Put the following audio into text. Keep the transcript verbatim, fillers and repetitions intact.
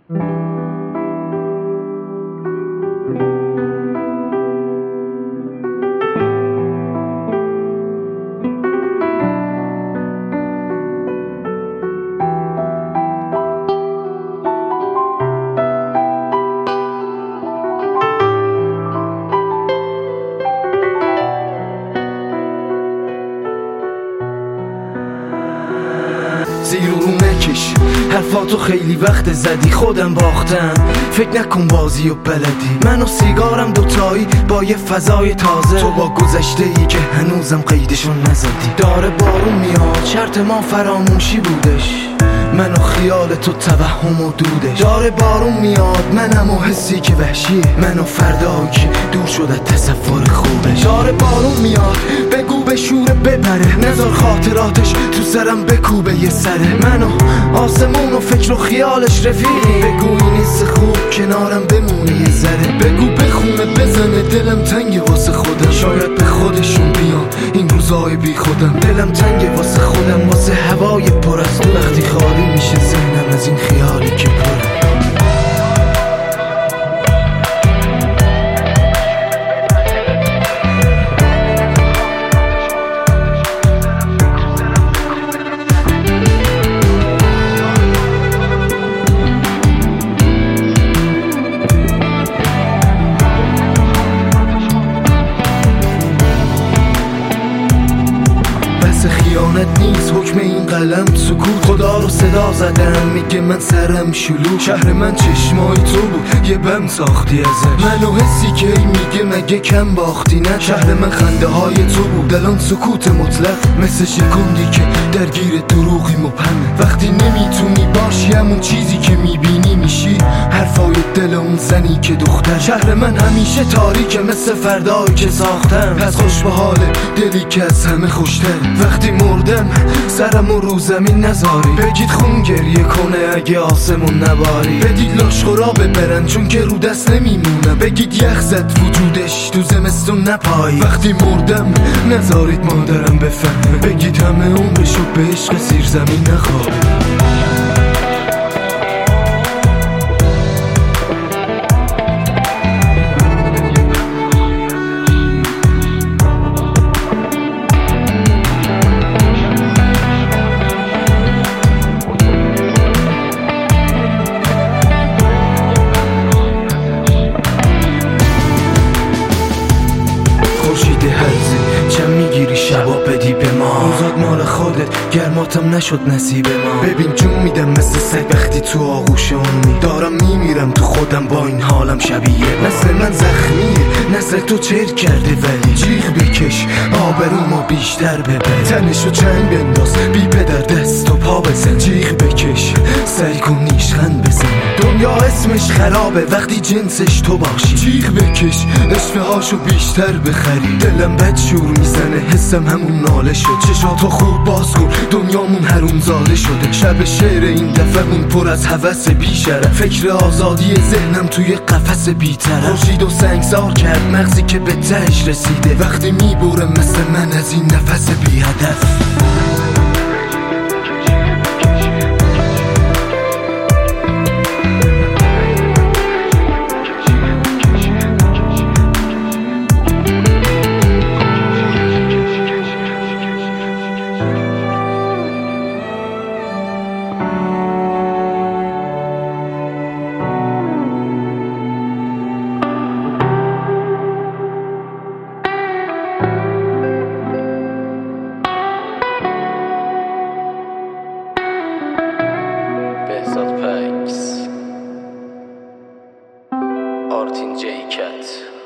زیر و رو نکش، حرفاتو خیلی وقت زدی، خودم باختم. فکر نکن بازی و بلدی، من و سیگارم دوتایی با یه فضای تازه. تو با گذشته ای که هنوزم قیدشون نزدی. داره بارون میاد، شرط ما فراموشی بودش، من و خیال تو توهم و دودش. داره بارون میاد، منم و حسی که وحشیه، من و فردایی که دور شده تصور خوبش. داره بارون میاد، بگو به شور بپره، نذار خاطراتش تو سرم بکوبه یه سره. من و آسمون و فکر و خیالش رفیقی، بگو این حس خوب کنارم بمونه یه ذره. بگو بخونه بزنه دلم تنگه واسه خودم، شاید به خودشون بیان این روزای بی خودم. دلم تنگه واسه خودم، واسه هوای پر از تو، وقتی خالی میشه ذهنم از این خیالی که پره. خیانت نیست حکم این قلم سکوت، خدا رو صدا زدم میگه من سرم شلوغ. شهر من چشمای تو بود، یه بم ساختی ازش، منو حسی که میگه مگه کم باختی نه. شهر من خنده های تو بود، الان سکوت مطلق، مثل شکندی که درگیر دروغی مبهمه. وقتی نمیتونی باشی همون چیزی که میبینی میشی، حرفای دل اون زنی که دختر. شهر من همیشه تاریکه مثل فردایی که ساختم، پس خوش به حال دلی که از همه خوشتر. وقتی مردم سرمو رو زمین نذاری، بگید خون گریه کنه اگه آسمون نباری. بدید لاش خرابه برن چون که رو دست نمیمونم، بگید یخ زد وجودش تو زمستون نپایی. وقتی مردم نذارید مادرم بفهمه، بگید همه عمرشو به عشق زیر زمین نخوابه. چم میگیری شبا بدی به ما، روزات مال خودت، گرماتم نشد نصیب ما. ببین جون میدم مثل سگ وقتی تو آغوش اونی، دارم میمیرم تو خودم با این حالم شبیه. نسل من زخمیه، نسل تو چرک کرده، ولی جیغ بکش آبرومو بیشتر ببر. تنشو چنگ بنداز بی پدر دست و پا بزن، جیغ بکش سعی کن نیشخند بزن. دنیا اسمش خرابه وقتی جنسش تو باشی، جیغ بکش عشقه هاشو بیشتر بخری. دلم بد شور میزنه حسم همون ناله شد، چشاتو خوب باز کن دنیامون حروم زاده شده. شب شعر این دفعمون پر از هوس بیشرف، فکر آزادی ذهنم توی قفس بی‌طرف. خورشید و سنگسار کرد مغزی که به تهش رسیده، وقتی میبره مثل من از این نفس بی هدف. Artin J Cat.